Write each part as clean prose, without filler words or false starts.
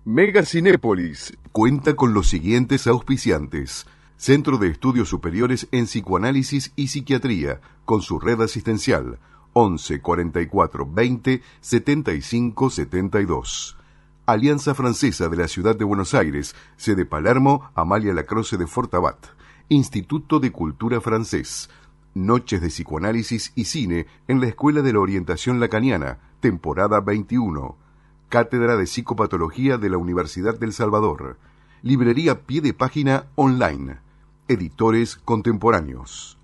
Mega Cinépolis cuenta con los siguientes auspiciantes: Centro de Estudios Superiores en Psicoanálisis y Psiquiatría, con su red asistencial 11 44 20 75 72. Alianza Francesa de la Ciudad de Buenos Aires, sede Palermo, Amalia Lacroze de Fortabat. Instituto de Cultura Francés. Noches de Psicoanálisis y Cine en la Escuela de la Orientación Lacaniana, temporada 21. Cátedra de Psicopatología de la Universidad del Salvador. Librería Pie de Página online. Editores contemporáneos.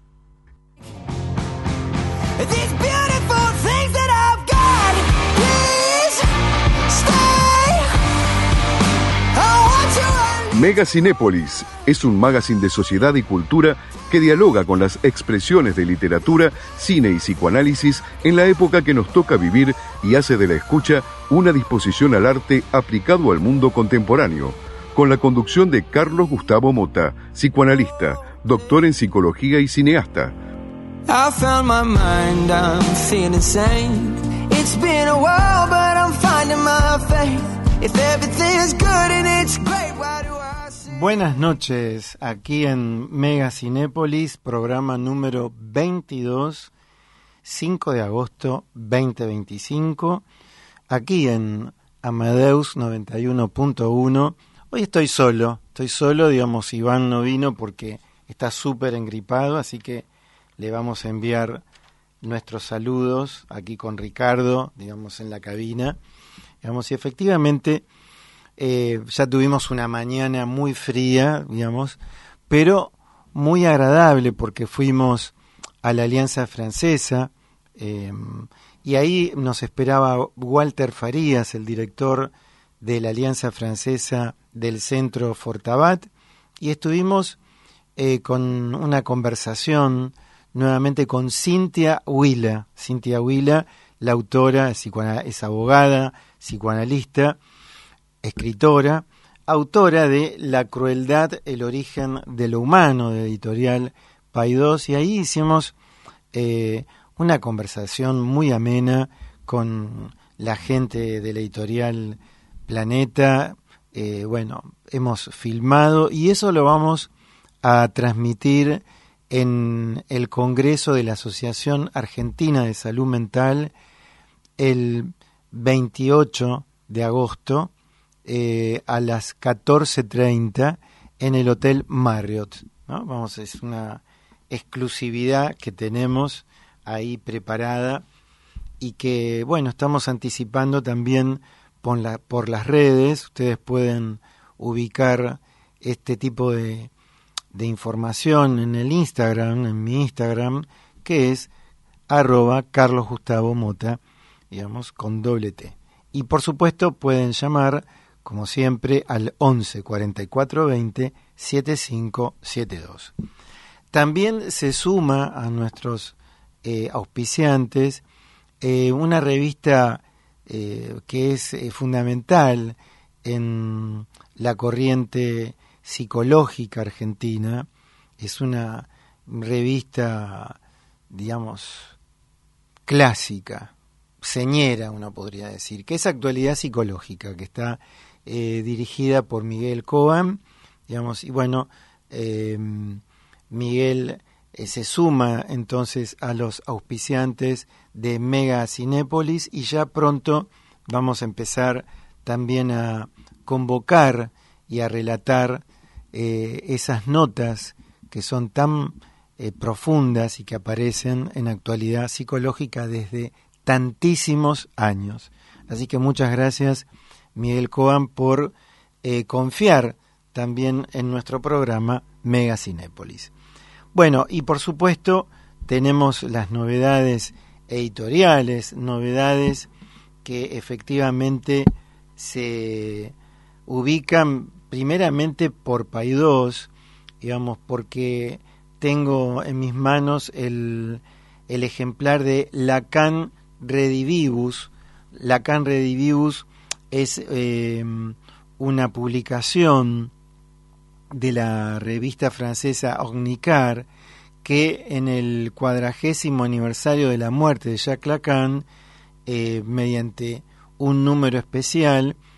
Mega Cinépolis es un magazine de sociedad y cultura que dialoga con las expresiones de literatura, cine y psicoanálisis en la época que nos toca vivir y hace de la escucha una disposición al arte aplicado al mundo contemporáneo, con la conducción de Carlos Gustavo Mota, psicoanalista, doctor en psicología y cineasta. I found my mind, I'm feeling sane. It's been a while, but I'm finding my faith. If everything's good and it's great, why do I say... Buenas noches, aquí en Mega Cinépolis, programa número 22, 5 de agosto 2025, aquí en Amadeus 91.1. Hoy estoy solo, digamos, Iván no vino porque está súper engripado, así que le vamos a enviar nuestros saludos aquí con Ricardo, digamos, en la cabina. Digamos, y efectivamente ya tuvimos una mañana muy fría, digamos, pero muy agradable porque fuimos a la Alianza Francesa y ahí nos esperaba Walter Farías, el director de la Alianza Francesa del Centro Fortabat, y estuvimos con una conversación nuevamente con Cynthia Huila. Cynthia Huila, la autora, es abogada, psicoanalista, escritora, autora de La crueldad, el origen de lo humano, de editorial Paidós, y ahí hicimos una conversación muy amena con la gente de la editorial Planeta. Bueno, hemos filmado y eso lo vamos a transmitir en el Congreso de la Asociación Argentina de Salud Mental el 28 de agosto a las 14:30 en el Hotel Marriott, ¿no? Es una exclusividad que tenemos ahí preparada y que, bueno, estamos anticipando también por las redes. Ustedes pueden ubicar este tipo de información en el Instagram, en mi Instagram, que es @CarlosGustavoMota, digamos, con doble T. Y por supuesto pueden llamar, como siempre, al 11 44 20 7572. También se suma a nuestros auspiciantes una revista que es fundamental en la corriente psicológica argentina. Es una revista, digamos, clásica, señera, uno podría decir, que es Actualidad Psicológica, que está dirigida por Miguel Coan, digamos, y bueno, Miguel se suma entonces a los auspiciantes de Mega Cinépolis y ya pronto vamos a empezar también a convocar y a relatar esas notas que son tan profundas y que aparecen en Actualidad Psicológica desde tantísimos años. Así que muchas gracias, Miguel Coan, por confiar también en nuestro programa Mega Cinépolis. Bueno, y por supuesto tenemos las novedades editoriales, novedades que efectivamente se ubican primeramente por Paidós, digamos, porque tengo en mis manos el ejemplar de Lacan Redivivus. Lacan Redivivus es una publicación de la revista francesa Ornicar, que en el 40º aniversario de la muerte de Jacques Lacan, mediante un número especial,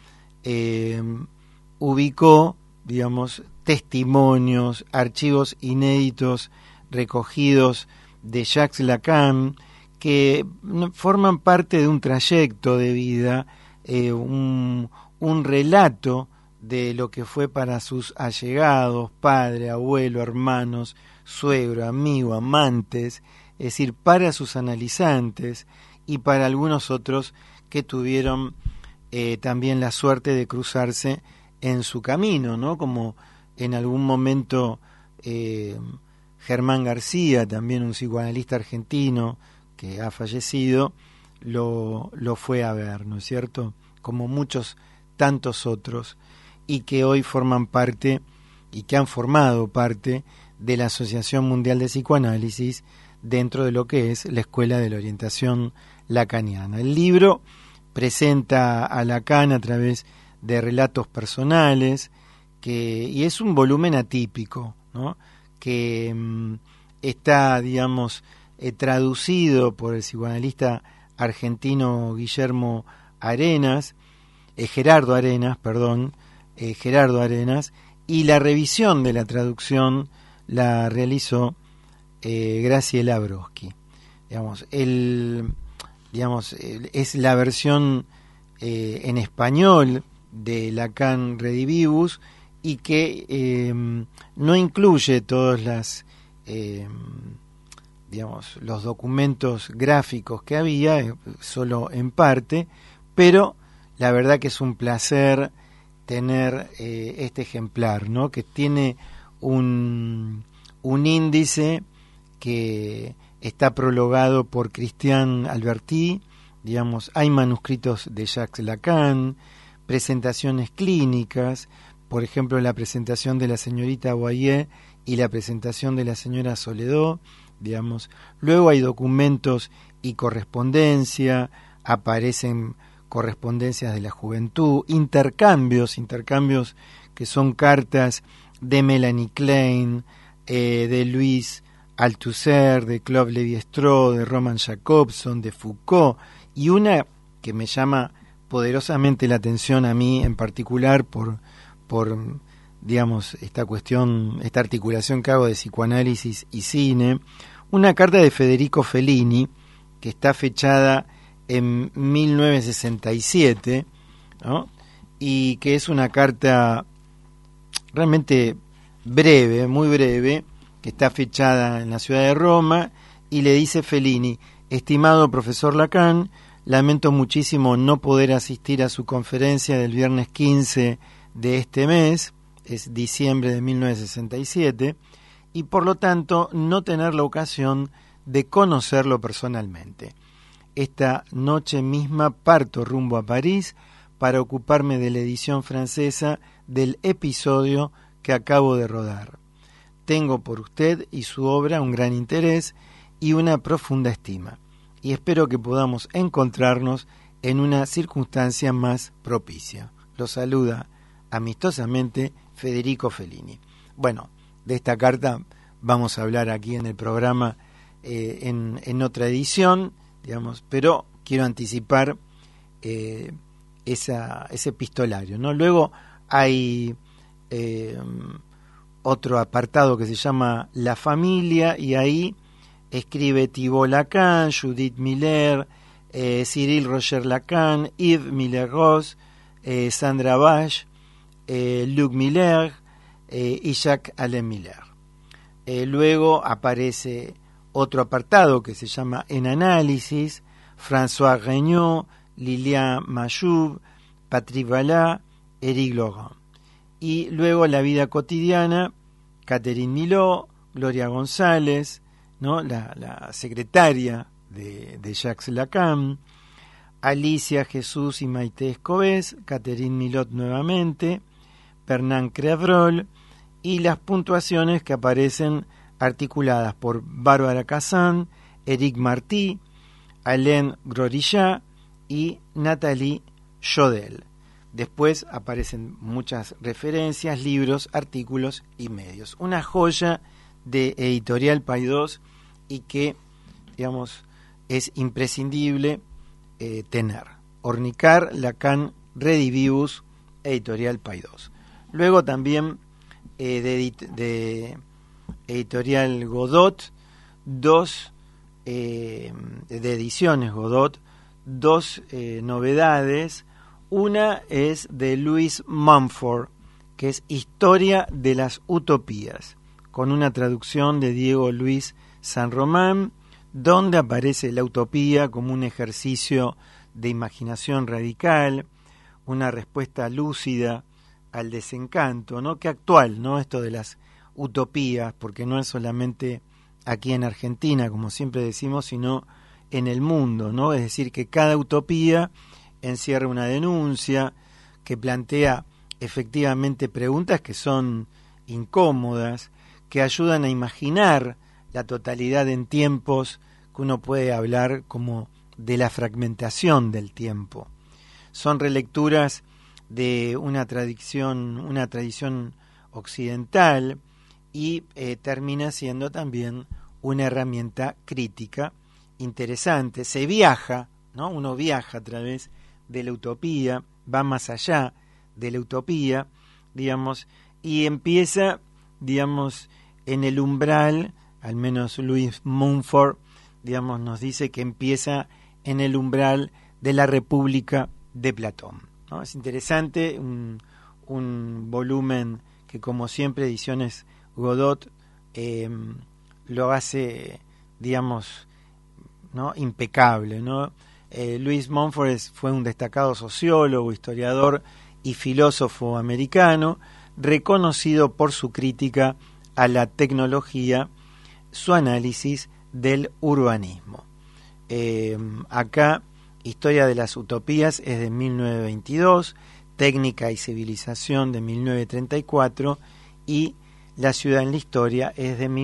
ubicó, digamos, testimonios, archivos inéditos recogidos de Jacques Lacan, que forman parte de un trayecto de vida, un relato de lo que fue para sus allegados, padre, abuelo, hermanos, suegro, amigo, amantes, es decir, para sus analizantes y para algunos otros que tuvieron también la suerte de cruzarse en su camino, ¿no? Como en algún momento Germán García, también un psicoanalista argentino que ha fallecido, lo fue a ver, ¿no es cierto? Como muchos tantos otros, y que hoy forman parte, y que han formado parte de la Asociación Mundial de Psicoanálisis dentro de lo que es la Escuela de la Orientación Lacaniana. El libro presenta a Lacan a través de relatos personales, y es un volumen atípico, ¿no? Que está, digamos, traducido por el psicoanalista argentino Gerardo Arenas, y la revisión de la traducción la realizó Graciela Broski. Es la versión en español de Lacan Redivivus, y que no incluye todos los documentos gráficos que había, solo en parte, pero la verdad que es un placer tener este ejemplar, ¿no? Que tiene un índice que está prologado por Christian Alberti, hay manuscritos de Jacques Lacan, presentaciones clínicas, por ejemplo la presentación de la señorita Boyer y la presentación de la señora Soledad, luego hay documentos y correspondencia, aparecen correspondencias de la juventud, intercambios que son cartas de Melanie Klein, de Louis Althusser, de Claude Lévi-Strauss, de Roman Jacobson, de Foucault, y una que me llama poderosamente la atención a mí en particular por esta cuestión, esta articulación que hago de psicoanálisis y cine, una carta de Federico Fellini que está fechada en 1967, ¿no? Y que es una carta realmente breve, muy breve, que está fechada en la ciudad de Roma, y le dice Fellini: estimado profesor Lacan, lamento muchísimo no poder asistir a su conferencia del viernes 15 de este mes, es diciembre de 1967, y por lo tanto no tener la ocasión de conocerlo personalmente. Esta noche misma parto rumbo a París para ocuparme de la edición francesa del episodio que acabo de rodar. Tengo por usted y su obra un gran interés y una profunda estima, y espero que podamos encontrarnos en una circunstancia más propicia. Lo saluda amistosamente Federico Fellini. Bueno, de esta carta vamos a hablar aquí en el programa en otra edición, pero quiero anticipar ese epistolario, ¿no? Luego hay otro apartado que se llama La familia, y ahí escribe Thibault Lacan, Judith Miller, Cyril Roger Lacan, Yves Miller-Ross, Sandra Bach, Luc Miller y Jacques-Alain Miller. Luego aparece otro apartado que se llama En análisis, François Regnault, Lilian Majoub, Patrick Vallat, Éric Laurent. Y luego La vida cotidiana, Catherine Milot, Gloria González, ¿no? la secretaria de Jacques Lacan, Alicia, Jesús y Maite Escobés, Catherine Milot nuevamente, Fernand Crevrol, y las puntuaciones que aparecen articuladas por Bárbara Kazan, Éric Martí, Alain Grorillat y Nathalie Jodel. Después aparecen muchas referencias, libros, artículos y medios. Una joya de Editorial Paidós, y que, es imprescindible tener. Ornicar Lacan Redivivus, editorial Paidós. Luego también de editorial Godot, de ediciones Godot, dos novedades. Una es de Louis Mumford, que es Historia de las Utopías, con una traducción de Diego Luis San Román, donde aparece la utopía como un ejercicio de imaginación radical, una respuesta lúcida al desencanto, ¿no? Qué actual, ¿no? Esto de las utopías, porque no es solamente aquí en Argentina, como siempre decimos, sino en el mundo, ¿no? Es decir, que cada utopía encierra una denuncia que plantea efectivamente preguntas que son incómodas, que ayudan a imaginar la totalidad en tiempos que uno puede hablar como de la fragmentación del tiempo. Son relecturas de una tradición occidental y termina siendo también una herramienta crítica interesante. Se viaja, ¿no? Uno viaja a través de la utopía, va más allá de la utopía, digamos, y empieza, digamos, en el umbral, al menos Louis Mumford, digamos, nos dice que empieza en el umbral de la República de Platón, ¿no? Es interesante, un volumen que, como siempre, Ediciones Godot lo hace, digamos, ¿no? Impecable, ¿no? Louis Mumford fue un destacado sociólogo, historiador y filósofo americano, reconocido por su crítica a la tecnología, su análisis del urbanismo. Acá, Historia de las Utopías es de 1922, Técnica y Civilización de 1934 y La Ciudad en la Historia es de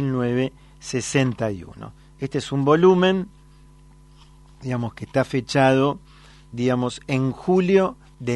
1961. Este es un volumen, digamos, que está fechado, digamos, en julio de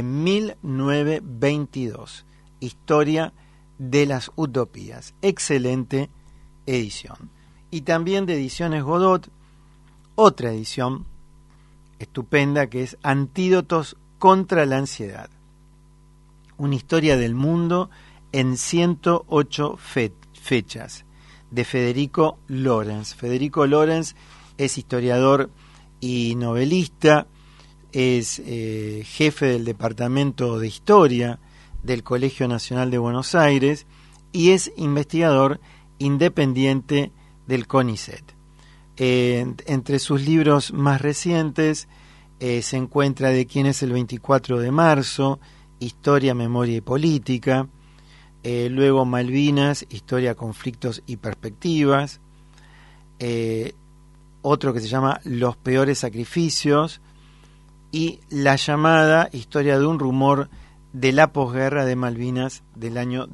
1922. Historia de las Utopías. Excelente edición. Y también de Ediciones Godot, otra edición estupenda que es Antídotos contra la Ansiedad. Una historia del mundo en 108 fechas, de Federico Lorenz. Federico Lorenz es historiador y novelista, es jefe del Departamento de Historia del Colegio Nacional de Buenos Aires y es investigador independiente del CONICET. Entre sus libros más recientes se encuentra De quién es el 24 de marzo, Historia, Memoria y Política, luego Malvinas, Historia, Conflictos y Perspectivas, otro que se llama Los peores sacrificios y La llamada, Historia de un rumor de la posguerra de Malvinas del año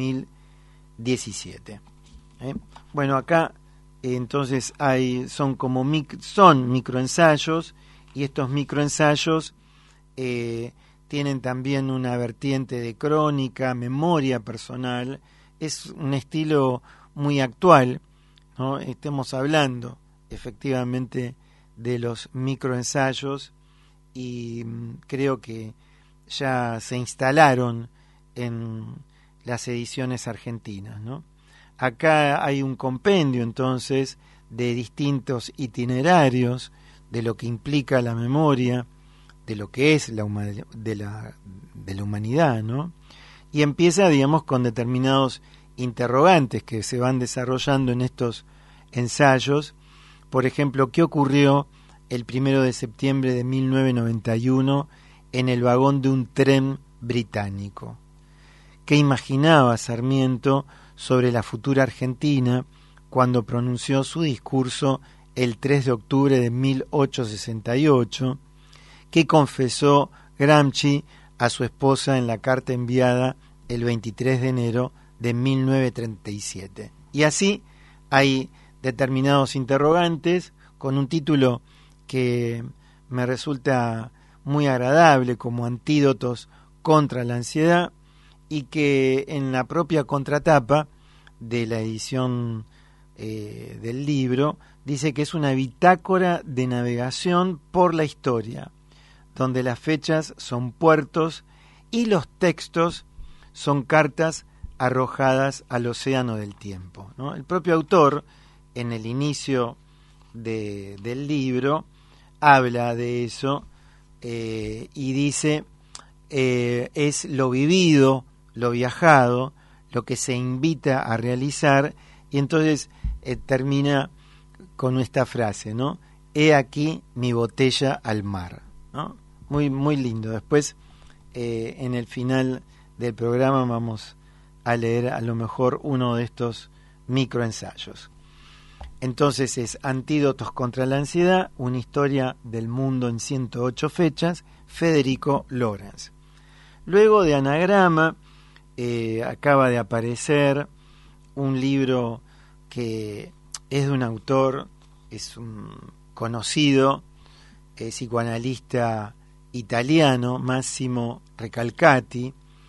2017. Bueno, acá entonces son microensayos, y estos microensayos tienen también una vertiente de crónica, memoria personal. Es un estilo muy actual, ¿no? Estamos hablando efectivamente de los microensayos y creo que ya se instalaron en las ediciones argentinas, ¿no? Acá hay un compendio entonces de distintos itinerarios de lo que implica la memoria, de lo que es de la humanidad, ¿no? Y empieza, digamos, con determinados interrogantes que se van desarrollando en estos ensayos. Por ejemplo, ¿qué ocurrió el 1 de septiembre de 1991 en el vagón de un tren británico? ¿Qué imaginaba Sarmiento sobre la futura Argentina cuando pronunció su discurso el 3 de octubre de 1868? ¿Qué confesó Gramsci a su esposa en la carta enviada el 23 de enero de 1937? Y así hay determinados interrogantes con un título que me resulta muy agradable, como Antídotos contra la Ansiedad, y que en la propia contratapa de la edición del libro dice que es una bitácora de navegación por la historia, donde las fechas son puertos y los textos son cartas arrojadas al océano del tiempo, ¿no? El propio autor, en el inicio del libro, habla de eso y dice, es lo vivido, lo viajado, lo que se invita a realizar, y entonces termina con esta frase, ¿no? He aquí mi botella al mar, ¿no? Muy, muy lindo. Después, en el final del programa, vamos a leer a lo mejor uno de estos microensayos. Entonces es Antídotos contra la ansiedad, una historia del mundo en 108 fechas, Federico Lorenz. Luego de Anagrama, acaba de aparecer un libro que es de un autor, es un conocido psicoanalista italiano, Massimo Recalcati,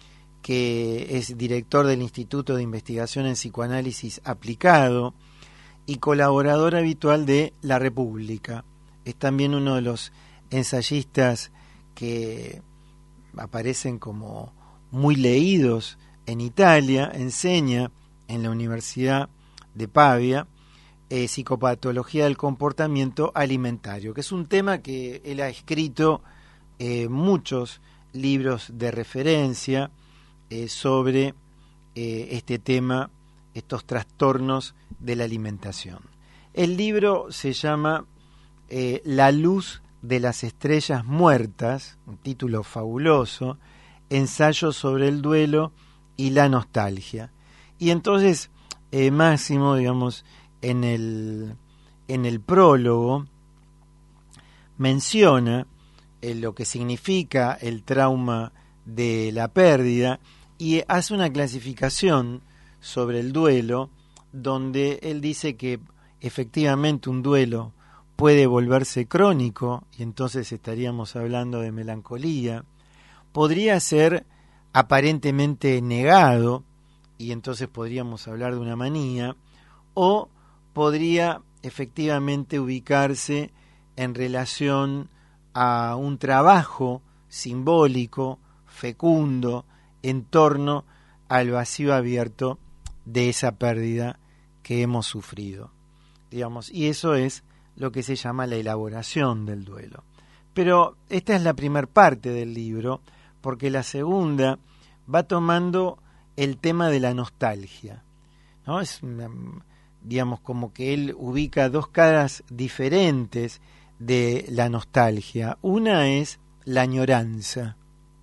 que es director del Instituto de Investigación en Psicoanálisis Aplicado y colaborador habitual de La República. Es también uno de los ensayistas que aparecen como muy leídos en Italia. Enseña en la Universidad de Pavia psicopatología del comportamiento alimentario, que es un tema que él ha escrito muchos libros de referencia sobre este tema, estos trastornos de la alimentación. El libro se llama La luz de las estrellas muertas, un título fabuloso, ensayo sobre el duelo y la nostalgia. Y entonces Máximo, digamos, en el prólogo menciona lo que significa el trauma de la pérdida y hace una clasificación sobre el duelo, donde él dice que efectivamente un duelo puede volverse crónico, y entonces estaríamos hablando de melancolía, podría ser aparentemente negado, y entonces podríamos hablar de una manía, o podría efectivamente ubicarse en relación a un trabajo simbólico, fecundo, en torno al vacío abierto de esa pérdida que hemos sufrido, digamos, y eso es lo que se llama la elaboración del duelo. Pero esta es la primera parte del libro, porque la segunda va tomando el tema de la nostalgia, ¿no? Es, digamos, como que él ubica dos caras diferentes de la nostalgia. Una es la añoranza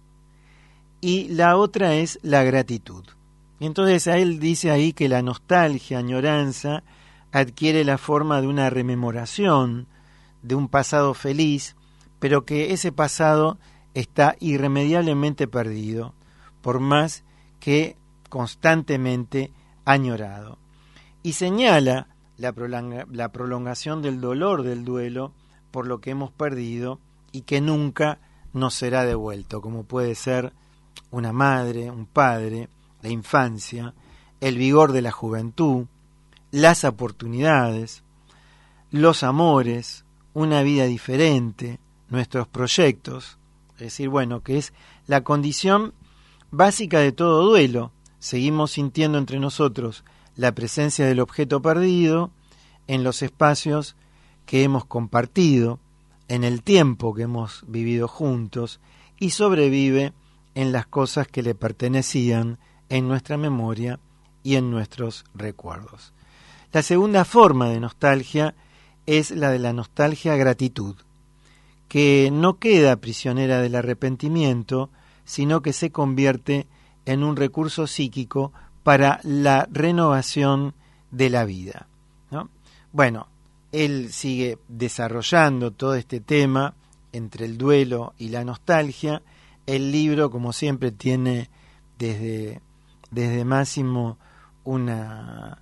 y la otra es la gratitud. Y entonces a él dice ahí que la nostalgia, añoranza, adquiere la forma de una rememoración de un pasado feliz, pero que ese pasado está irremediablemente perdido, por más que constantemente añorado. Y señala la prolongación del dolor del duelo por lo que hemos perdido y que nunca nos será devuelto, como puede ser una madre, un padre, la infancia, el vigor de la juventud, las oportunidades, los amores, una vida diferente, nuestros proyectos. Es decir, bueno, que es la condición básica de todo duelo. Seguimos sintiendo entre nosotros la presencia del objeto perdido en los espacios que hemos compartido, en el tiempo que hemos vivido juntos, y sobrevive en las cosas que le pertenecían en nuestra memoria y en nuestros recuerdos. La segunda forma de nostalgia es la de la nostalgia gratitud, que no queda prisionera del arrepentimiento, sino que se convierte en un recurso psíquico para la renovación de la vida, ¿no? Bueno, él sigue desarrollando todo este tema entre el duelo y la nostalgia. El libro, como siempre, tiene desde Máximo una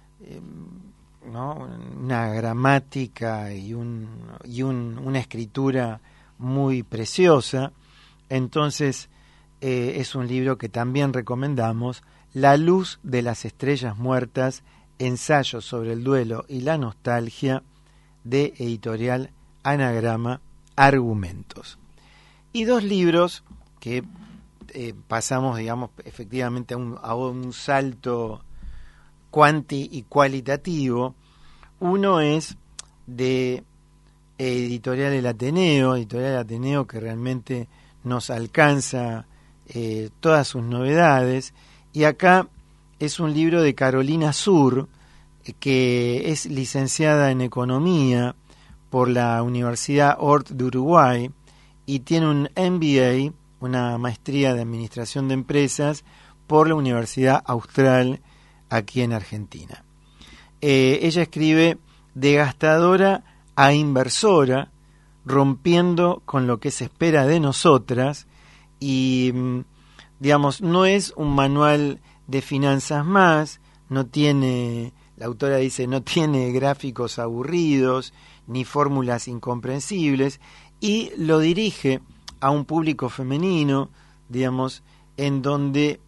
gramática y una escritura muy preciosa. Entonces es un libro que también recomendamos, La luz de las estrellas muertas, ensayo sobre el duelo y la nostalgia, de editorial Anagrama, Argumentos. Y dos libros que pasamos, digamos, efectivamente a un salto cuanti y cualitativo. Uno es de Editorial El Ateneo, que realmente nos alcanza todas sus novedades, y acá es un libro de Carolina Sur, que es licenciada en Economía por la Universidad Hort de Uruguay y tiene un MBA, una maestría de Administración de Empresas, por la Universidad Austral aquí en Argentina. Ella escribe de gastadora a inversora, rompiendo con lo que se espera de nosotras, y digamos, no es un manual de finanzas más, no tiene, la autora dice, no tiene gráficos aburridos ni fórmulas incomprensibles, y lo dirige a un público femenino, digamos, en donde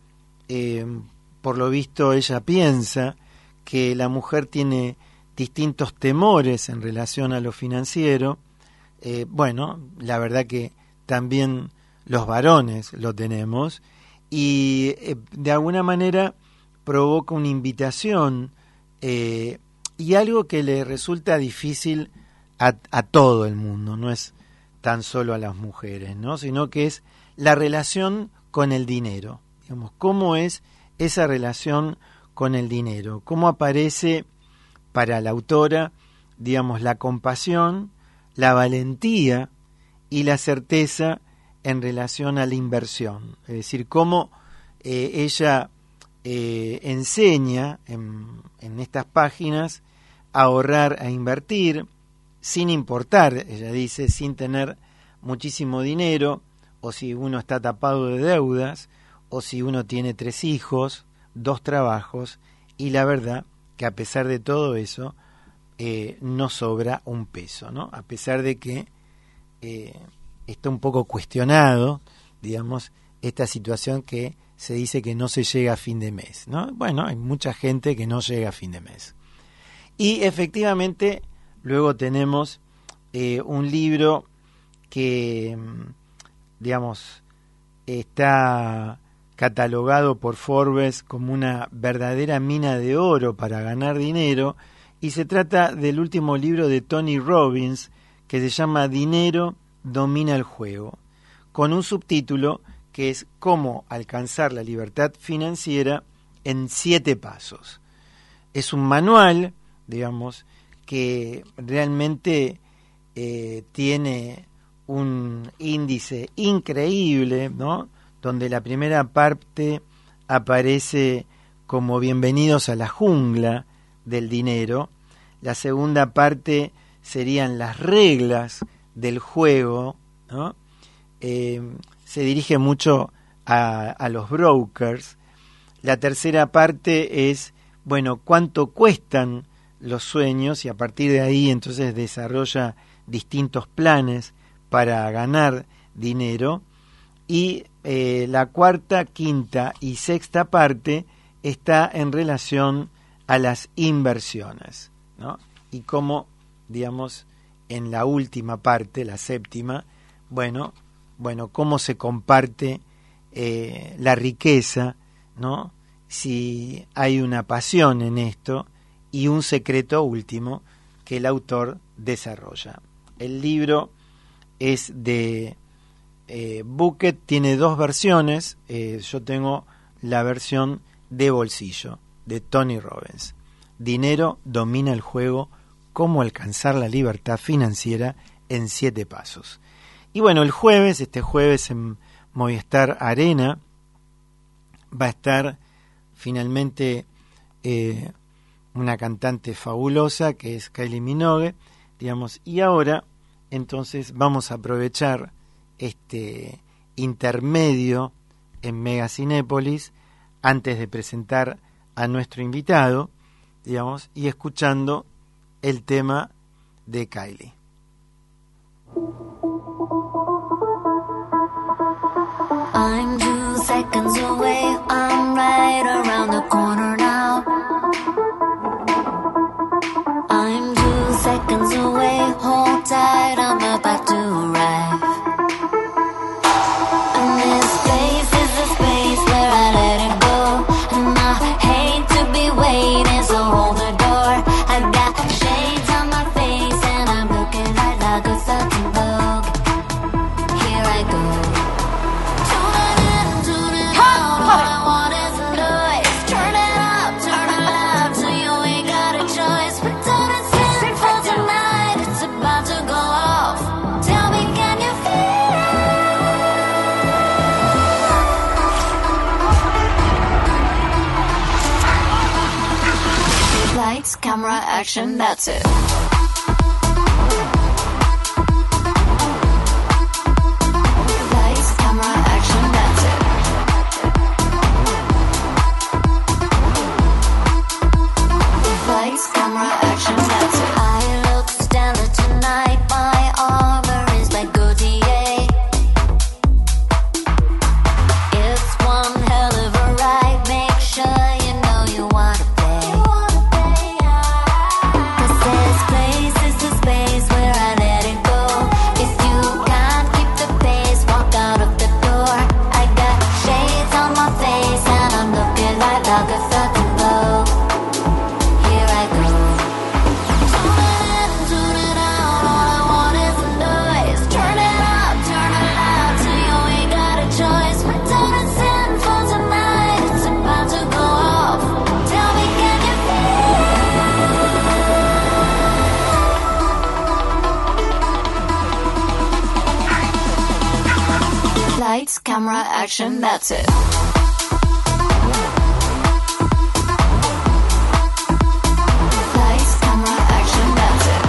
por lo visto ella piensa que la mujer tiene distintos temores en relación a lo financiero. Bueno, la verdad que también los varones lo tenemos, y de alguna manera provoca una invitación y algo que le resulta difícil a todo el mundo, no es tan solo a las mujeres, ¿no? Sino que es la relación con el dinero. Digamos, ¿cómo es esa relación con el dinero? ¿Cómo aparece para la autora, digamos, la compasión, la valentía y la certeza en relación a la inversión? Es decir, cómo ella enseña en estas páginas a ahorrar, a invertir, sin importar, ella dice, sin tener muchísimo dinero, o si uno está tapado de deudas, o si uno tiene 3 hijos, 2 trabajos, y la verdad que a pesar de todo eso, no sobra un peso, ¿no? A pesar de que está un poco cuestionado, digamos, esta situación que se dice que no se llega a fin de mes, ¿no? Bueno, hay mucha gente que no llega a fin de mes. Y efectivamente, luego tenemos un libro que, digamos, está catalogado por Forbes como una verdadera mina de oro para ganar dinero, y se trata del último libro de Tony Robbins, que se llama Dinero domina el juego, con un subtítulo que es Cómo alcanzar la libertad financiera en 7 pasos. Es un manual, digamos, que realmente tiene un índice increíble, ¿no? Donde la primera parte aparece como bienvenidos a la jungla del dinero, la segunda parte serían las reglas del juego, ¿no? Se dirige mucho a los brokers. La tercera parte es, bueno, cuánto cuestan los sueños, y a partir de ahí entonces desarrolla distintos planes para ganar dinero. Y la cuarta, quinta y sexta parte está en relación a las inversiones, ¿no? Y cómo, digamos, en la última parte, la séptima, bueno, cómo se comparte la riqueza, ¿no? Si hay una pasión en esto, y un secreto último que el autor desarrolla. El libro es de Bucket, tiene 2 versiones. Yo tengo la versión de bolsillo de Tony Robbins. Dinero domina el juego, cómo alcanzar la libertad financiera en 7 pasos. Y bueno, este jueves en Movistar Arena va a estar finalmente una cantante fabulosa que es Kylie Minogue, digamos, y ahora entonces vamos a aprovechar este intermedio en Mega Cinépolis antes de presentar a nuestro invitado, digamos, y escuchando el tema de Kylie. I'm 2 seconds away, I'm right around the corner now. I'm 2 seconds away, hold tight, I'm about to arrive. And this place is camera, action, that's it. Lights, camera, action, that's it. Lights, camera, action, that's it. I look stellar tonight, my armor is like Gautier. It's one hell of a ride, make sure you know you wanna pay. Cause this place is the space where I let it go. If you can't keep the pace, walk out of the door. I got shades on my face and I'm looking like Agatha Rimbaud. Here I go. Tune it out, all I want is the noise. Turn it up, turn it loud, so you ain't got a choice. My time is in for tonight, it's about to go off. Tell me, can you feel? Lights, camera, action, that's it. Lights, camera, action, that's it.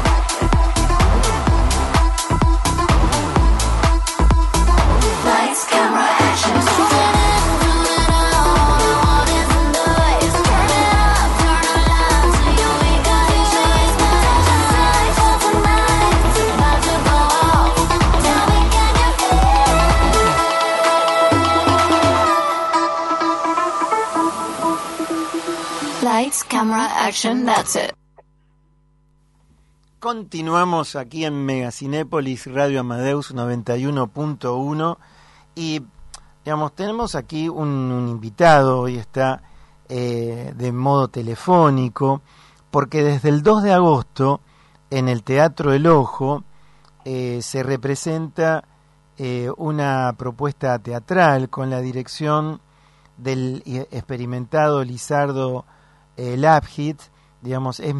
Lights, camera, action. Tune it out, all I want is the noise. Turn it up, turn it loud, so you ain't got a choice. My time is in for tonight, it's about to go off. Tell me, can you feel? Lights, camera, action, that's it. Continuamos aquí en Megacinépolis, Radio Amadeus 91.1 y, digamos, tenemos aquí un invitado, hoy está de modo telefónico, porque desde el 2 de agosto en el Teatro El Ojo se representa una propuesta teatral con la dirección del experimentado Lizardo Lapid. Digamos, es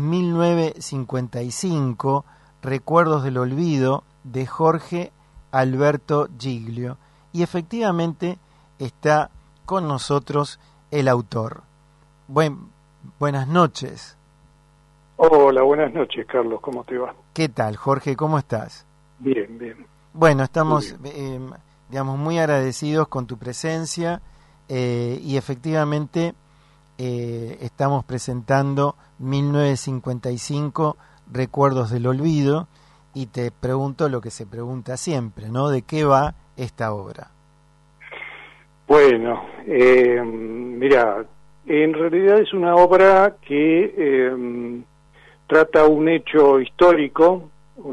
1955, Recuerdos del Olvido, de Jorge Alberto Giglio. Y efectivamente está con nosotros el autor. Buenas noches. Hola, buenas noches, Carlos, ¿cómo te va? ¿Qué tal, Jorge? ¿Cómo estás? Bien, bien. Bueno, estamos, digamos, muy agradecidos con tu presencia y efectivamente estamos presentando 1955, Recuerdos del Olvido, y te pregunto lo que se pregunta siempre, ¿no? ¿De qué va esta obra? Bueno, mira, en realidad es una obra que trata un hecho histórico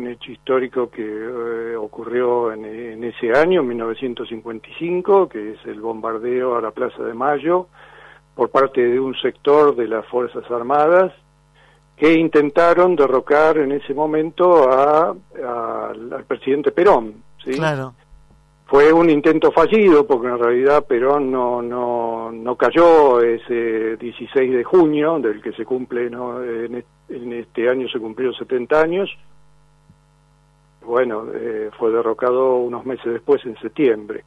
que ocurrió en ese año, 1955, que es el bombardeo a la Plaza de Mayo por parte de un sector de las Fuerzas Armadas que intentaron derrocar en ese momento al presidente Perón, ¿sí? Claro. Fue un intento fallido porque en realidad Perón no cayó ese 16 de junio, del que se cumple, ¿no? En este año se cumplieron 70 años. Bueno, fue derrocado unos meses después, en septiembre.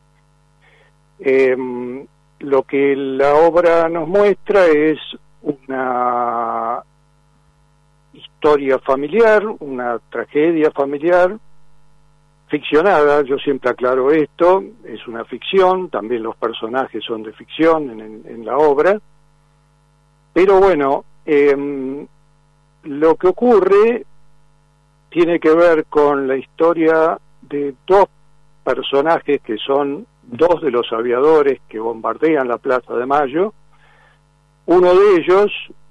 Lo que la obra nos muestra es una historia familiar, una tragedia familiar, ficcionada. Yo siempre aclaro esto, es una ficción, también los personajes son de ficción en la obra, pero bueno, lo que ocurre tiene que ver con la historia de dos personajes que son dos de los aviadores que bombardean la Plaza de Mayo. Uno de ellos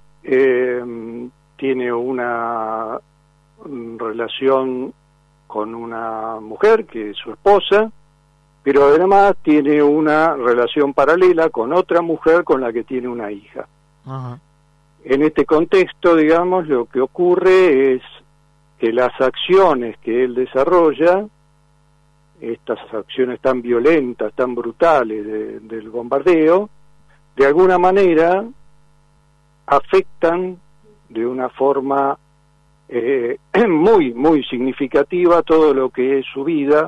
tiene una relación con una mujer que es su esposa, pero además tiene una relación paralela con otra mujer con la que tiene una hija. Ajá. En este contexto, digamos, lo que ocurre es que las acciones que él desarrolla, estas acciones tan violentas, tan brutales del bombardeo, de alguna manera afectan de una forma muy, muy significativa todo lo que es su vida,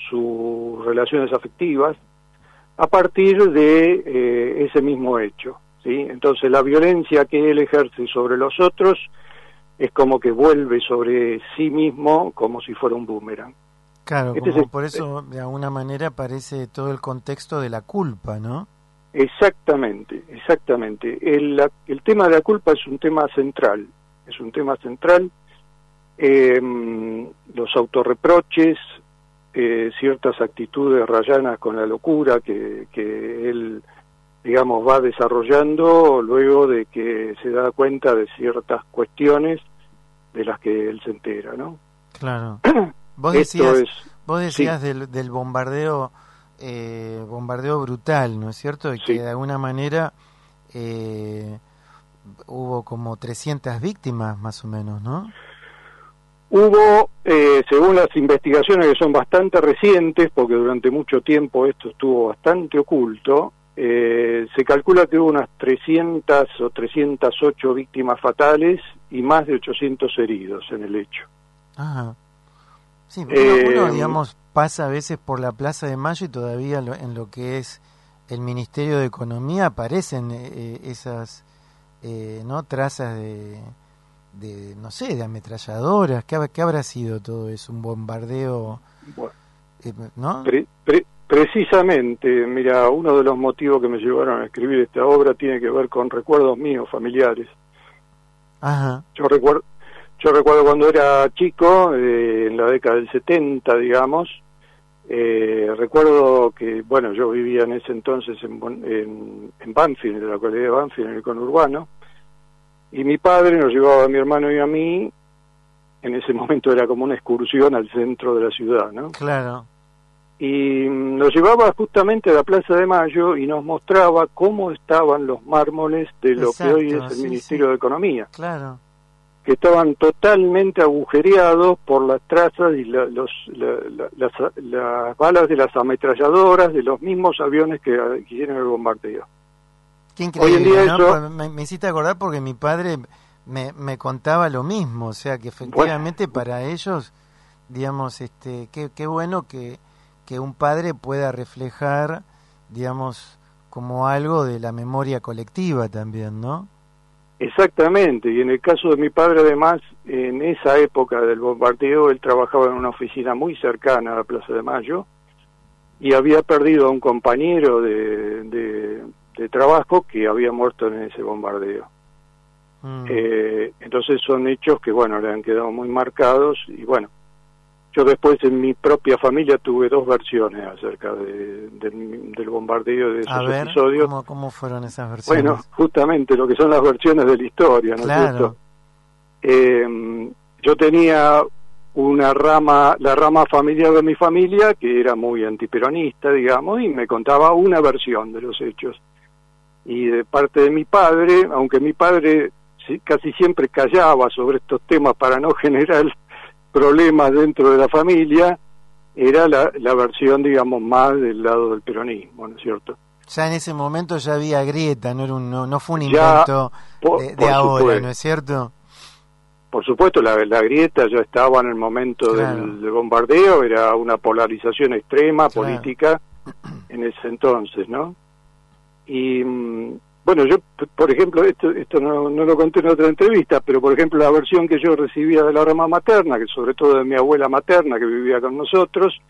sus relaciones afectivas, a partir de ese mismo hecho. ¿sí? Entonces la violencia que él ejerce sobre los otros es como que vuelve sobre sí mismo como si fuera un boomerang. Claro, Este como es por eso de alguna manera aparece todo el contexto de la culpa, ¿no? Exactamente. El tema de la culpa es un tema central, los autorreproches, ciertas actitudes rayanas con la locura que él, digamos, va desarrollando luego de que se da cuenta de ciertas cuestiones de las que él se entera, ¿no? Claro. Esto Vos decías sí. del bombardeo brutal, ¿no es cierto? Y Sí. que de alguna manera hubo como 300 víctimas más o menos, ¿no? Hubo, según las investigaciones que son bastante recientes, porque durante mucho tiempo esto estuvo bastante oculto, se calcula que hubo unas 300 o 308 víctimas fatales y más de 800 heridos en el hecho. Ajá. Sí, uno, digamos, pasa a veces por la Plaza de Mayo y todavía en lo que es el Ministerio de Economía aparecen esas no trazas de no sé, de ametralladoras. ¿Qué habrá sido todo eso? ¿Un bombardeo? Bueno, ¿no? Precisamente, mira, uno de los motivos que me llevaron a escribir esta obra tiene que ver con recuerdos míos familiares. Ajá. Yo recuerdo cuando era chico, en la década del 70, digamos, recuerdo que, bueno, yo vivía en ese entonces en Banfield, en la localidad de Banfield, en el conurbano, y mi padre nos llevaba a mi hermano y a mí, en ese momento era como una excursión al centro de la ciudad, ¿no? Claro. Y nos llevaba justamente a la Plaza de Mayo y nos mostraba cómo estaban los mármoles de lo que hoy es el Ministerio de Economía. Claro. Que estaban totalmente agujereados por las trazas y las balas de las ametralladoras de los mismos aviones que hicieron el bombardeo. Qué increíble, Hoy en día ¿no? eso... Me hiciste acordar porque mi padre me contaba lo mismo, o sea que efectivamente para ellos, digamos, qué bueno que un padre pueda reflejar, digamos, como algo de la memoria colectiva también, ¿no? Exactamente, y en el caso de mi padre además, en esa época del bombardeo, él trabajaba en una oficina muy cercana a la Plaza de Mayo y había perdido a un compañero de trabajo que había muerto en ese bombardeo. Entonces son hechos que, bueno, le han quedado muy marcados y, bueno, yo después en mi propia familia tuve dos versiones acerca del bombardeo de esos episodios. ¿Cómo fueron esas versiones? Bueno, justamente lo que son las versiones de la historia, ¿no es cierto? Yo tenía la rama familiar de mi familia, que era muy antiperonista, digamos, y me contaba una versión de los hechos. Y de parte de mi padre, aunque mi padre casi siempre callaba sobre estos temas para no generar problemas dentro de la familia, era la versión, digamos, más del lado del peronismo, ¿no es cierto? Ya en ese momento ya había grieta, no fue un invento de ahora, supuesto. ¿No es cierto? Por supuesto, la grieta ya estaba en el momento del bombardeo, era una polarización extrema, política, en ese entonces, ¿no? Y, bueno, yo, por ejemplo, esto no lo conté en otra entrevista, pero, por ejemplo, la versión que yo recibía de la rama materna, que sobre todo de mi abuela materna, que vivía con nosotros,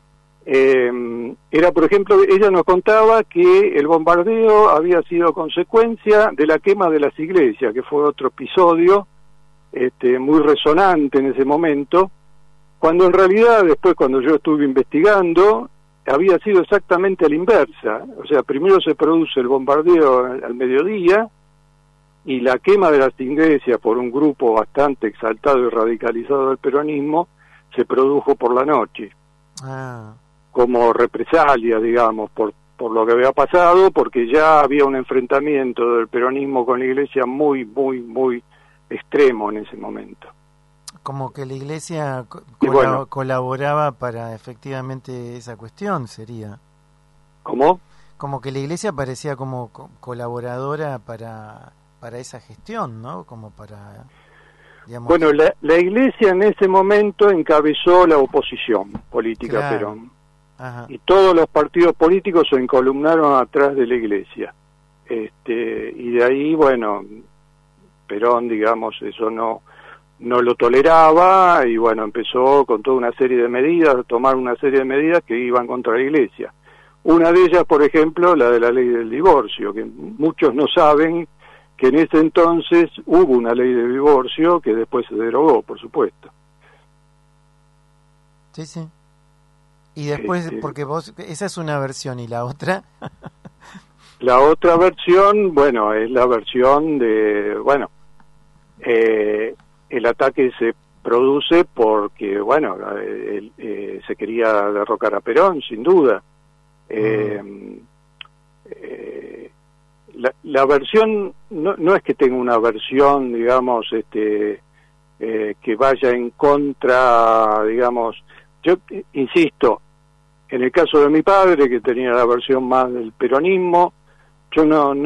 era, por ejemplo, ella nos contaba que el bombardeo había sido consecuencia de la quema de las iglesias, que fue otro episodio muy resonante en ese momento, cuando en realidad, después, cuando yo estuve investigando, había sido exactamente a la inversa. O sea, primero se produce el bombardeo al mediodía y la quema de las iglesias por un grupo bastante exaltado y radicalizado del peronismo se produjo por la noche. Como represalia, digamos, por lo que había pasado, porque ya había un enfrentamiento del peronismo con la iglesia muy, muy, muy extremo en ese momento. Como que la iglesia colaboraba para efectivamente esa cuestión, sería. ¿Cómo? Como que la iglesia parecía como colaboradora para esa gestión, ¿no? Como para, digamos... Bueno, la iglesia en ese momento encabezó la oposición política a Perón. Ajá. Y todos los partidos políticos se encolumnaron atrás de la iglesia. y de ahí, bueno, Perón, digamos, eso no lo toleraba, y bueno, empezó con toda una serie de medidas, a tomar una serie de medidas que iban contra la Iglesia. Una de ellas, por ejemplo, la de la ley del divorcio, que muchos no saben que en ese entonces hubo una ley de divorcio que después se derogó, por supuesto. Sí, sí. Y después, porque vos, esa es una versión, ¿y la otra? La otra versión, bueno, es la versión de, bueno, el ataque se produce porque, bueno, se quería derrocar a Perón, sin duda. La versión, no es que tenga una versión, digamos, que vaya en contra, digamos, yo insisto, en el caso de mi padre, que tenía la versión más del peronismo, yo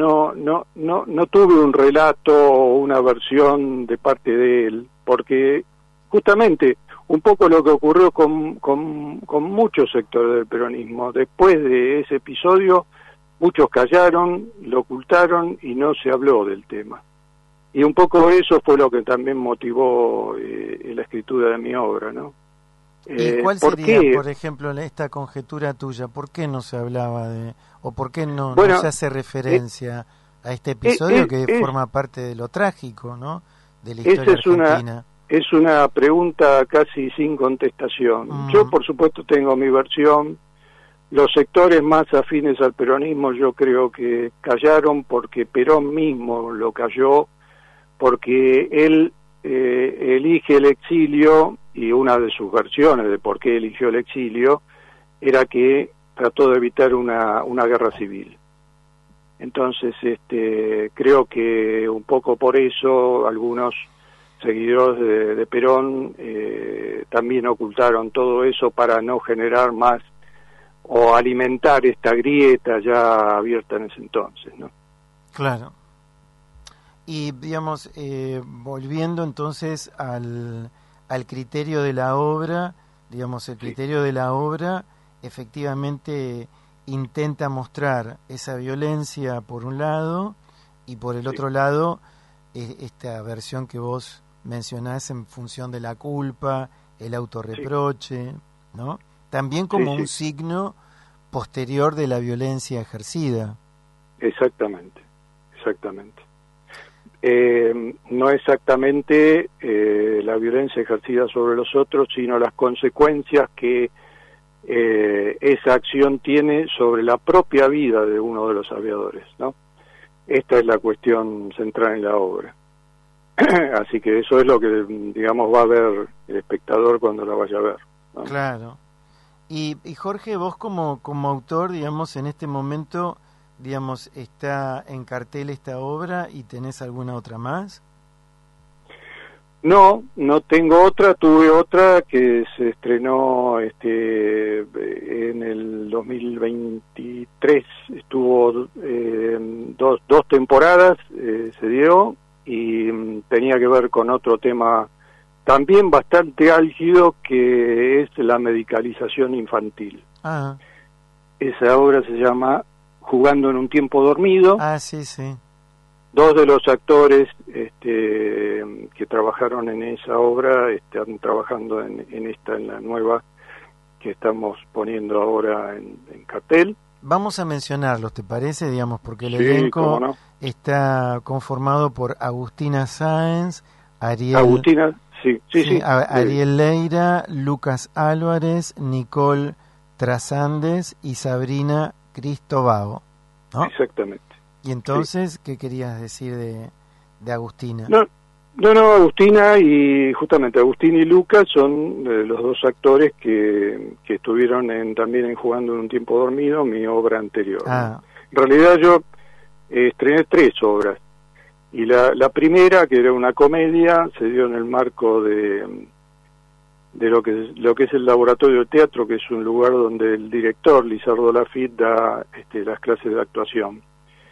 no tuve un relato o una versión de parte de él, porque justamente un poco lo que ocurrió con muchos sectores del peronismo, después de ese episodio, muchos callaron, lo ocultaron y no se habló del tema. Y un poco eso fue lo que también motivó la escritura de mi obra, ¿no? ¿Y cuál sería, por ejemplo, esta conjetura tuya? ¿Por qué no se hablaba o por qué no se hace referencia a este episodio que forma parte de lo trágico, ¿no?, de la historia argentina? Es una pregunta casi sin contestación. Yo, por supuesto, tengo mi versión. Los sectores más afines al peronismo yo creo que callaron porque Perón mismo lo calló, porque él elige el exilio, y una de sus versiones de por qué eligió el exilio era que trató de evitar una guerra civil. Entonces, creo que un poco por eso algunos seguidores de Perón también ocultaron todo eso para no generar más o alimentar esta grieta ya abierta en ese entonces, ¿no? Claro. Y, digamos, volviendo entonces al criterio de la obra, digamos, el criterio de la obra efectivamente intenta mostrar esa violencia por un lado, y por el otro lado esta versión que vos mencionás en función de la culpa, el autorreproche, ¿no? También como un signo posterior de la violencia ejercida. Exactamente. No exactamente la violencia ejercida sobre los otros, sino las consecuencias que esa acción tiene sobre la propia vida de uno de los aviadores, ¿no? Esta es la cuestión central en la obra. Así que eso es lo que, digamos, va a ver el espectador cuando la vaya a ver, ¿no? Claro. Y Jorge, vos como autor, digamos, en este momento, digamos, ¿está en cartel esta obra y tenés alguna otra más? No tengo otra. Tuve otra que se estrenó en el 2023, estuvo dos temporadas, se dio, y tenía que ver con otro tema también bastante álgido, que es la medicalización infantil. Esa obra se llama Jugando en un tiempo dormido. Sí. Dos de los actores que trabajaron en esa obra están trabajando en la nueva que estamos poniendo ahora en cartel. Vamos a mencionarlos, ¿te parece? Digamos, porque el elenco está conformado por Agustina Sáenz, Ariel Leira, Lucas Álvarez, Nicole Trasandes y Sabrina Cristobao, ¿no? Exactamente. Y entonces, ¿qué querías decir de Agustina? No, Agustina Agustina y Lucas son los dos actores que estuvieron también en Jugando en un tiempo dormido, mi obra anterior. En realidad yo estrené 3 obras, y la primera, que era una comedia, se dio en el marco de lo que es el Laboratorio de Teatro, que es un lugar donde el director Lizardo Lafitte da las clases de actuación.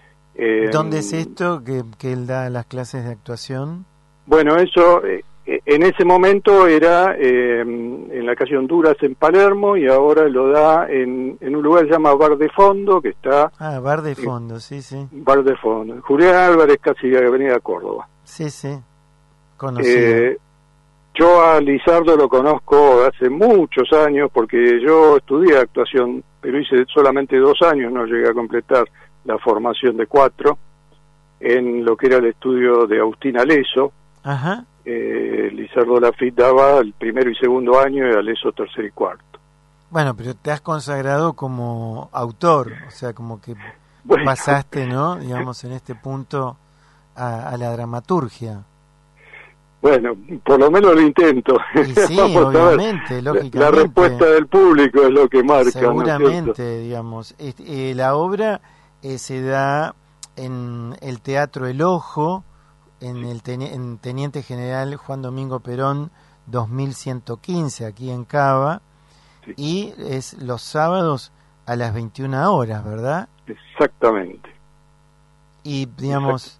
¿ ¿Dónde es esto que él da las clases de actuación? Bueno, eso En ese momento era en la calle Honduras en Palermo, y ahora lo da en un lugar que se llama Bar de Fondo, que está... Bar de Fondo, sí. Bar de Fondo. Julián Álvarez, casi Avenida Córdoba. Sí, conocido. Yo a Lizardo lo conozco hace muchos años, porque yo estudié actuación, pero hice solamente 2 años, no llegué a completar la formación de 4, en lo que era el estudio de Agustín Aleso. Ajá. Lizardo Lafitte daba el primero y segundo año, y Aleso tercero y cuarto. Bueno, pero te has consagrado como autor, o sea, como que Bueno, pasaste, ¿no? Digamos, en este punto a la dramaturgia. Bueno, por lo menos lo intento. Y sí, Vamos a ver. obviamente, lógicamente. La respuesta del público es lo que marca, Seguramente, ¿no es cierto? digamos. La obra se da en el Teatro El Ojo, en Teniente General Juan Domingo Perón 2115, aquí en Cava, Sí. y es los sábados a las 21 horas, ¿verdad? Exactamente. Y digamos,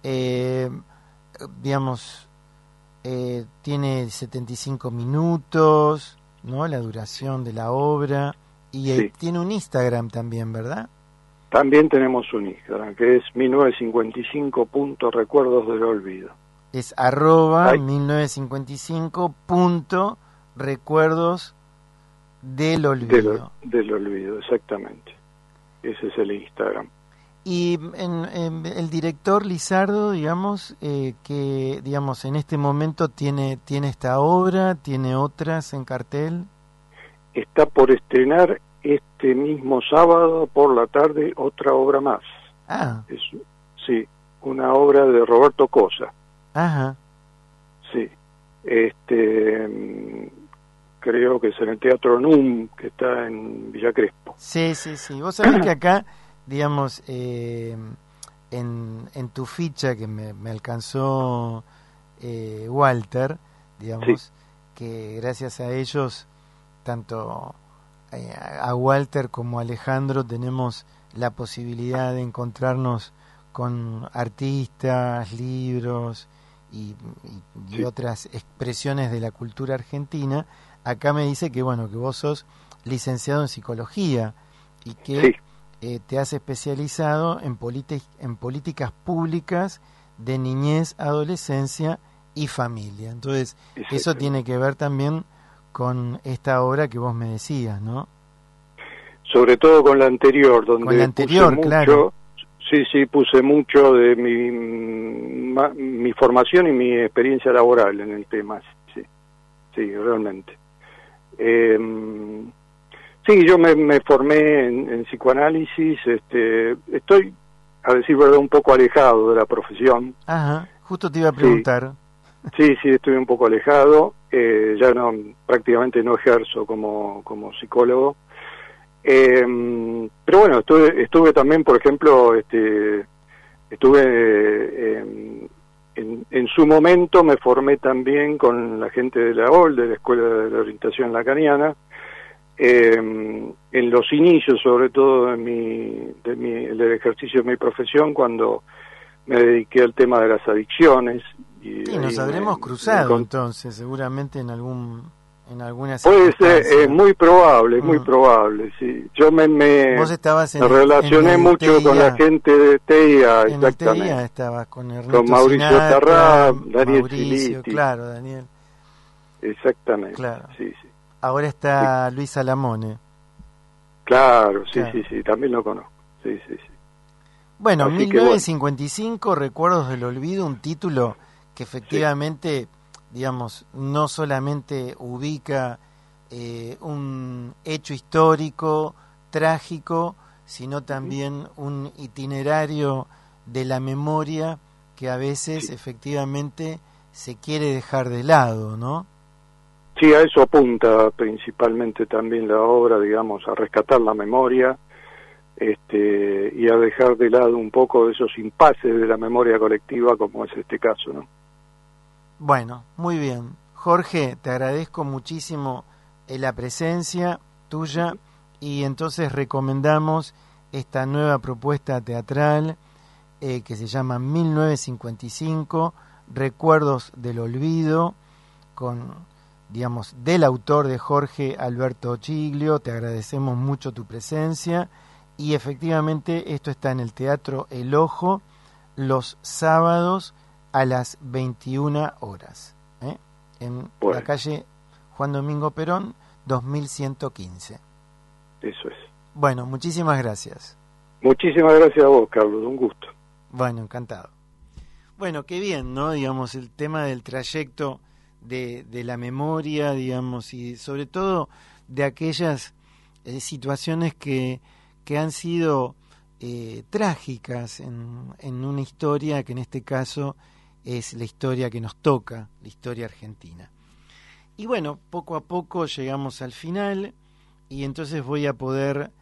tiene 75 minutos, ¿no? La duración de la obra, y Sí. tiene un Instagram también, ¿verdad? También tenemos un Instagram, que es 1955.recuerdos del olvido. Es @ Ay. 1955.recuerdos del olvido. Del olvido, exactamente. Ese es el Instagram. Y el director Lizardo, digamos, que digamos en este momento tiene esta obra, tiene otras en cartel. Está por estrenar este mismo sábado por la tarde otra obra más. Sí, una obra de Roberto Cosa. Ajá. Sí. Creo que es en el Teatro NUM, que está en Villa Crespo. Sí. Vos sabés que acá, digamos, en tu ficha que me alcanzó Walter, digamos, Sí. que gracias a ellos, tanto a Walter como a Alejandro, tenemos la posibilidad de encontrarnos con artistas, libros y Sí. otras expresiones de la cultura argentina. Acá me dice que bueno, que vos sos licenciado en psicología y que te has especializado en políticas públicas de niñez, adolescencia y familia. Entonces, eso tiene que ver también con esta obra que vos me decías, ¿no? Sobre todo con la anterior, donde con la anterior, puse claro. mucho, sí, puse mucho de mi formación y mi experiencia laboral en el tema. Sí, realmente. Sí, yo me formé en psicoanálisis. Estoy, a decir verdad, un poco alejado de la profesión. Ajá, justo te iba a preguntar. Sí, estoy un poco alejado. Ya prácticamente no ejerzo como psicólogo. Pero bueno, estuve también, por ejemplo, en su momento me formé también con la gente de la OL, de la Escuela de Orientación Lacaniana, en los inicios, sobre todo del ejercicio de mi profesión, cuando me dediqué al tema de las adicciones. Y sí, nos habremos cruzado entonces, seguramente en alguna Puede ser, es muy probable, sí. Yo Vos estabas me relacioné mucho TIA, con la gente de TIA, en exactamente. el TIA estabas con Ernesto Con Mauricio Sinatra, Tarrá, Daniel Mauricio, Siliti. claro, Daniel. Exactamente, Claro. sí. Ahora está Luis Salamone. Claro, sí, Claro. sí, también lo conozco, sí. Bueno, Así que 1955, Recuerdos del Olvido, un título que efectivamente, digamos, no solamente ubica un hecho histórico, trágico, sino también un itinerario de la memoria que a veces efectivamente se quiere dejar de lado, ¿no? Sí, a eso apunta principalmente también la obra, digamos, a rescatar la memoria, y a dejar de lado un poco esos impases de la memoria colectiva, como es este caso, ¿no? Bueno, muy bien. Jorge, te agradezco muchísimo la presencia tuya y entonces recomendamos esta nueva propuesta teatral que se llama 1955, Recuerdos del Olvido, del autor, de Jorge Alberto Chiglio. Te agradecemos mucho tu presencia y efectivamente esto está en el Teatro El Ojo los sábados a las 21 horas, en la calle Juan Domingo Perón 2115. Eso es. Bueno, muchísimas gracias. Muchísimas gracias a vos, Carlos, un gusto. Bueno, encantado. Bueno, qué bien, ¿no? Digamos, el tema del trayecto de la memoria, digamos, y sobre todo de aquellas situaciones que han sido trágicas en una historia que en este caso es la historia que nos toca, la historia argentina. Y bueno, poco a poco llegamos al final y entonces voy a poder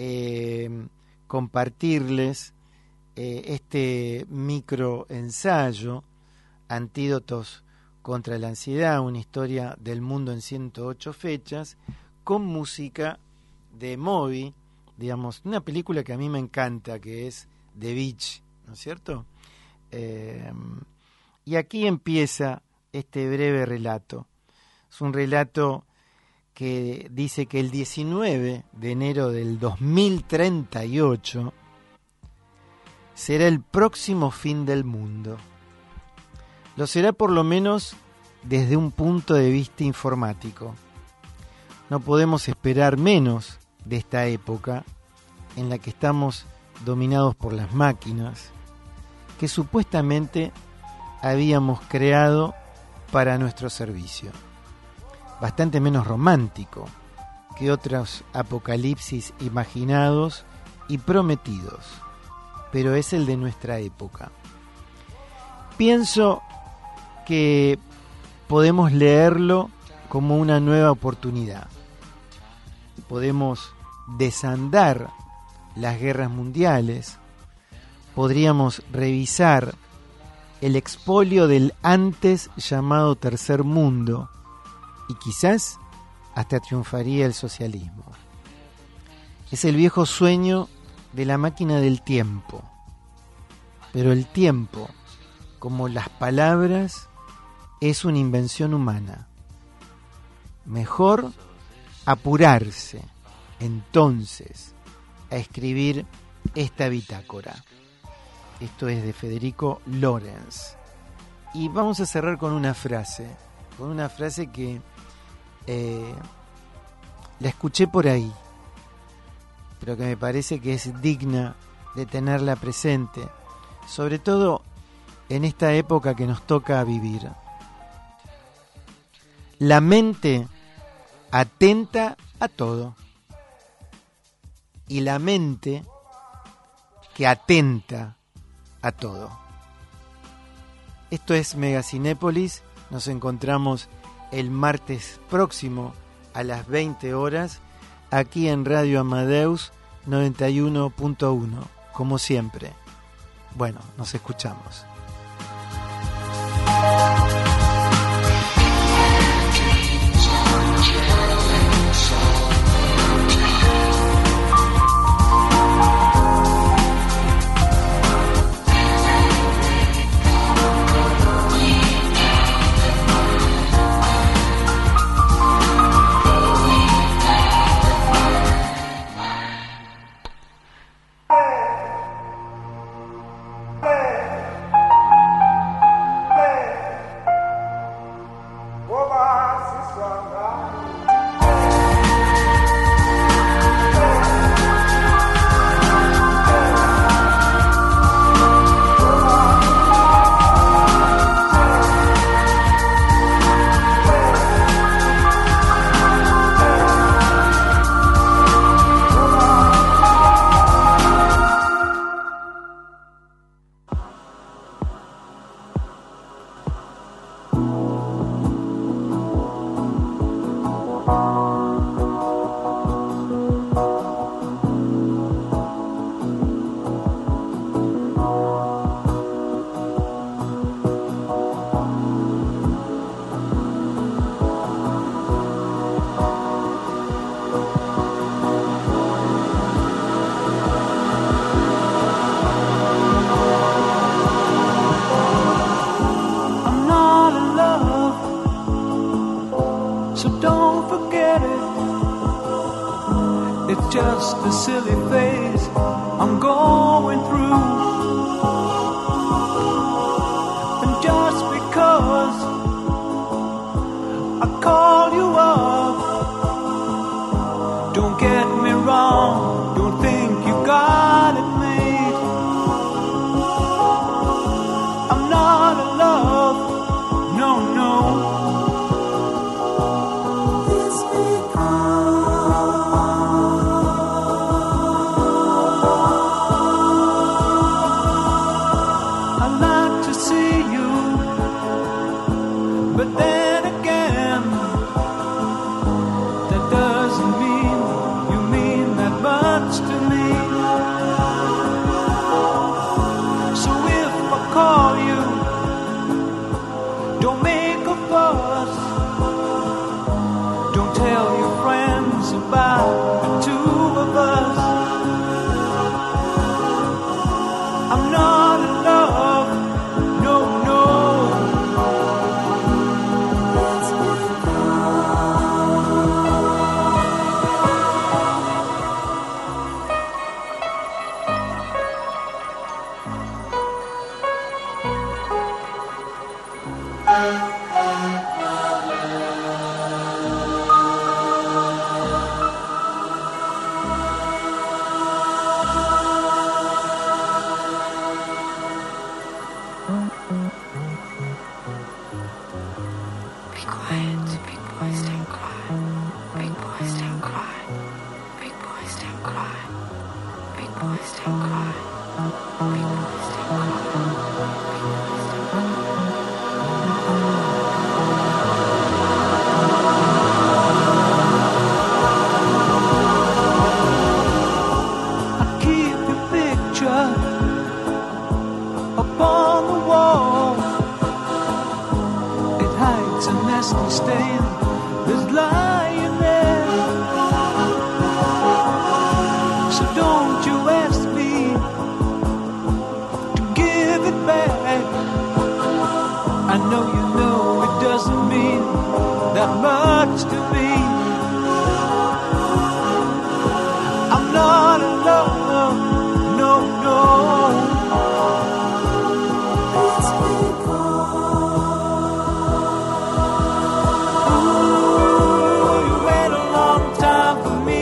compartirles este microensayo, Antídotos contra la ansiedad, una historia del mundo en 108 fechas, con música de Moby, digamos, una película que a mí me encanta, que es The Beach, ¿no es cierto? Y aquí empieza este breve relato. Es un relato que dice que el 19 de enero del 2038 será el próximo fin del mundo. Lo será por lo menos desde un punto de vista informático. No podemos esperar menos de esta época en la que estamos dominados por las máquinas que supuestamente habíamos creado para nuestro servicio. Bastante menos romántico que otros apocalipsis imaginados y prometidos, pero es el de nuestra época. Pienso que podemos leerlo como una nueva oportunidad. Podemos desandar las guerras mundiales, podríamos revisar el expolio del antes llamado tercer mundo y quizás hasta triunfaría el socialismo. Es el viejo sueño de la máquina del tiempo, pero el tiempo, como las palabras, es una invención humana. Mejor apurarse entonces a escribir esta bitácora. Esto es de Federico Lorenz. Y vamos a cerrar con una frase que la escuché por ahí, pero que me parece que es digna de tenerla presente, sobre todo en esta época que nos toca vivir. La mente atenta a todo, y la mente que atenta a todo. Esto es Megacinépolis. Nos encontramos el martes próximo a las 20 horas aquí en Radio Amadeus 91.1, como siempre. Bueno, nos escuchamos. just a silly phase I'm going through. And just because I call you up, don't get me wrong, don't think you got it made. I'm not in love, no, no. It's I like to see you, but then again, that doesn't mean you mean that much to me. So if I call you, don't make a fuss, don't tell your friends about the two of us. I'm not in love, no, no. Be quiet, big boys don't cry. Big boys don't cry. Big boys don't cry. Big boys don't cry. Big boys don't cry. I keep your picture upon the wall. It hides a nasty stain that's lying there. So don't you ask me to give it back. I know you know it doesn't mean that much to me. I'm not in love, no, no. Ooh, you wait a long time for me.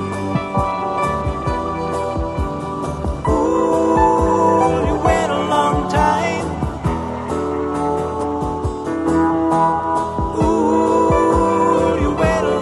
Ooh, you wait a long time. Ooh, you wait a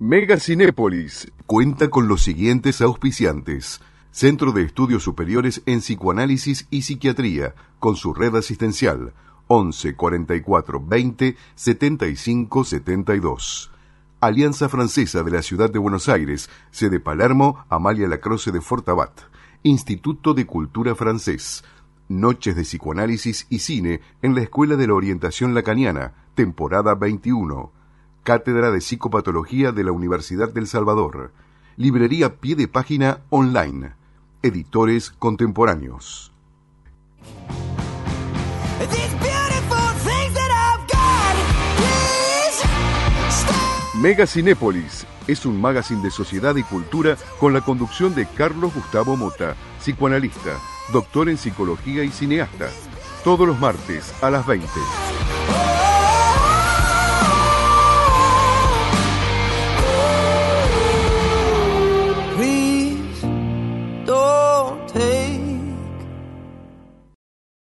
Mega Cinépolis cuenta con los siguientes auspiciantes: Centro de Estudios Superiores en Psicoanálisis y Psiquiatría, con su red asistencial 11 44 20 75 72. Alianza Francesa de la Ciudad de Buenos Aires, sede Palermo, Amalia Lacroze de Fortabat. Instituto de Cultura Francés. Noches de Psicoanálisis y Cine en la Escuela de la Orientación Lacaniana, temporada 21. Cátedra de Psicopatología de la Universidad del Salvador. Librería Pie de Página online. Editores contemporáneos. Mega Cinépolis es un magazine de sociedad y cultura con la conducción de Carlos Gustavo Mota, psicoanalista, doctor en psicología y cineasta. Todos los martes a las 20.